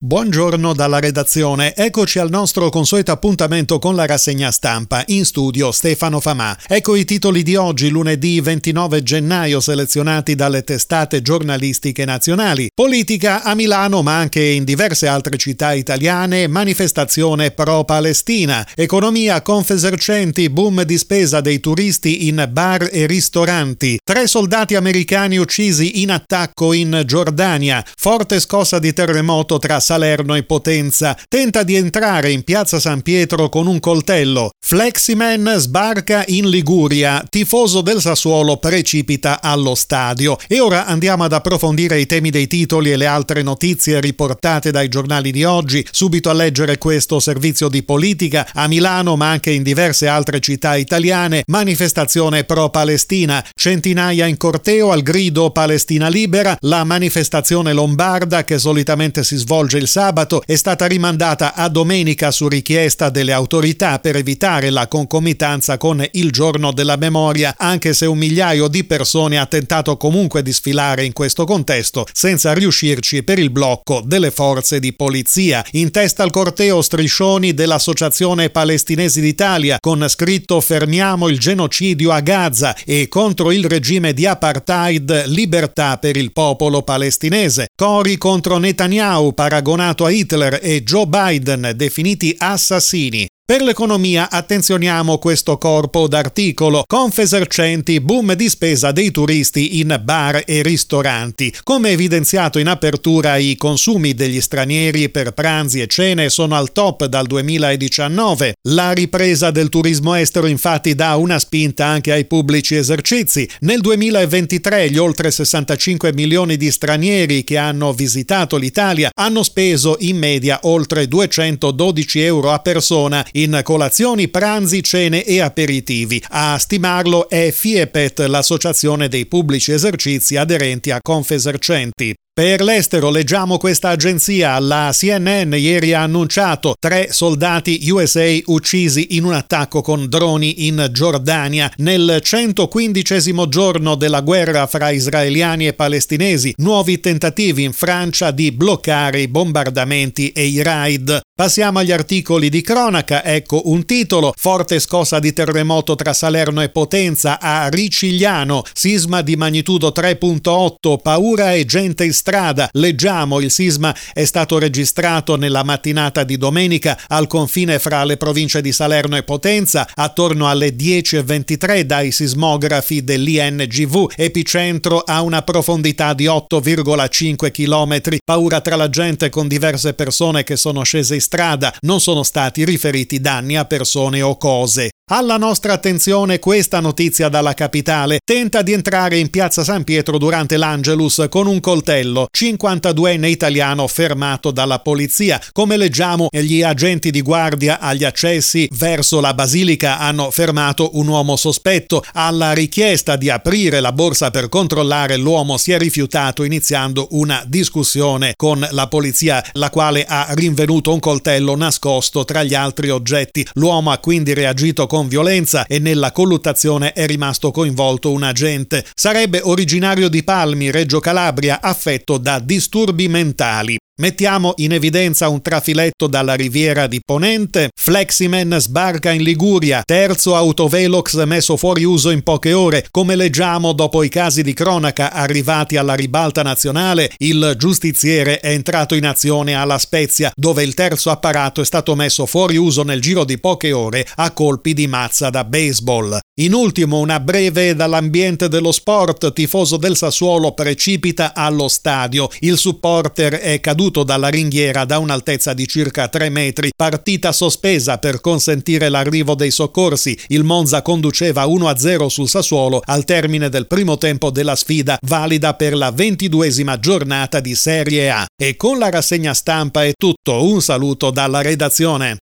Buongiorno dalla redazione, eccoci al nostro consueto appuntamento con la rassegna stampa. In studio Stefano Famà. Ecco i titoli di oggi, lunedì 29 gennaio, selezionati dalle testate giornalistiche nazionali. Politica a Milano, ma anche in diverse altre città italiane, manifestazione pro-Palestina. Economia, Confesercenti, boom di spesa dei turisti in bar e ristoranti. 3 soldati americani uccisi in attacco in Giordania. Forte scossa di terremoto tra Salerno e Potenza, tenta di entrare in piazza San Pietro con un coltello. Fleximan sbarca in Liguria, tifoso del Sassuolo precipita allo stadio. E ora andiamo ad approfondire i temi dei titoli e le altre notizie riportate dai giornali di oggi. Subito a leggere questo servizio di politica. A Milano, ma anche in diverse altre città italiane, manifestazione pro-Palestina, centinaia in corteo al grido Palestina libera. La manifestazione lombarda, che solitamente si svolge il sabato, è stata rimandata a domenica su richiesta delle autorità per evitare la concomitanza con il giorno della memoria, anche se 1 migliaio di persone ha tentato comunque di sfilare in questo contesto senza riuscirci per il blocco delle forze di polizia. In testa al corteo striscioni dell'Associazione Palestinesi d'Italia con scritto "Fermiamo il genocidio a Gaza" e "Contro il regime di apartheid, libertà per il popolo palestinese". Cori contro Netanyahu, paragonato a Hitler, e Joe Biden definiti assassini. Per l'economia attenzioniamo questo corpo d'articolo. Confesercenti, boom di spesa dei turisti in bar e ristoranti. Come evidenziato in apertura, i consumi degli stranieri per pranzi e cene sono al top dal 2019. La ripresa del turismo estero infatti dà una spinta anche ai pubblici esercizi. Nel 2023 gli oltre 65 milioni di stranieri che hanno visitato l'Italia hanno speso in media oltre 212 euro a persona in colazioni, pranzi, cene e aperitivi. A stimarlo è Fiepet, l'associazione dei pubblici esercizi aderenti a Confesercenti. Per l'estero leggiamo questa agenzia. La CNN ieri ha annunciato 3 soldati USA uccisi in un attacco con droni in Giordania. Nel 115° giorno della guerra fra israeliani e palestinesi, nuovi tentativi in Francia di bloccare i bombardamenti e i raid. Passiamo agli articoli di cronaca. Ecco un titolo: forte scossa di terremoto tra Salerno e Potenza a Ricigliano, sisma di magnitudo 3.8, paura e gente in strada. Leggiamo: il sisma è stato registrato nella mattinata di domenica al confine fra le province di Salerno e Potenza attorno alle 10:23 dai sismografi dell'INGV, epicentro a una profondità di 8,5 km. Paura tra la gente, con diverse persone che sono scese in strada. Non sono stati riferiti danni a persone o cose. Alla nostra attenzione questa notizia dalla capitale: tenta di entrare in piazza San Pietro durante l'Angelus con un coltello. 52enne italiano fermato dalla polizia. Come leggiamo, gli agenti di guardia agli accessi verso la basilica hanno fermato un uomo sospetto. Alla richiesta di aprire la borsa per controllare, l'uomo si è rifiutato, iniziando una discussione con la polizia, la quale ha rinvenuto un coltello nascosto tra gli altri oggetti. L'uomo ha quindi reagito con violenza e nella colluttazione è rimasto coinvolto un agente. Sarebbe originario di Palmi, Reggio Calabria, affetto da disturbi mentali. Mettiamo in evidenza un trafiletto dalla Riviera di Ponente. Fleximan sbarca in Liguria, terzo autovelox messo fuori uso in poche ore. Come leggiamo, dopo i casi di cronaca arrivati alla ribalta nazionale, il giustiziere è entrato in azione a La Spezia, dove il terzo apparato è stato messo fuori uso nel giro di poche ore a colpi di mazza da baseball. In ultimo, una breve dall'ambiente dello sport. Tifoso del Sassuolo precipita allo stadio. Il supporter è caduto dalla ringhiera da un'altezza di circa 3 metri. Partita sospesa per consentire l'arrivo dei soccorsi. Il Monza conduceva 1-0 sul Sassuolo al termine del primo tempo della sfida, valida per la 22esima giornata di Serie A. E con la rassegna stampa è tutto. Un saluto dalla redazione.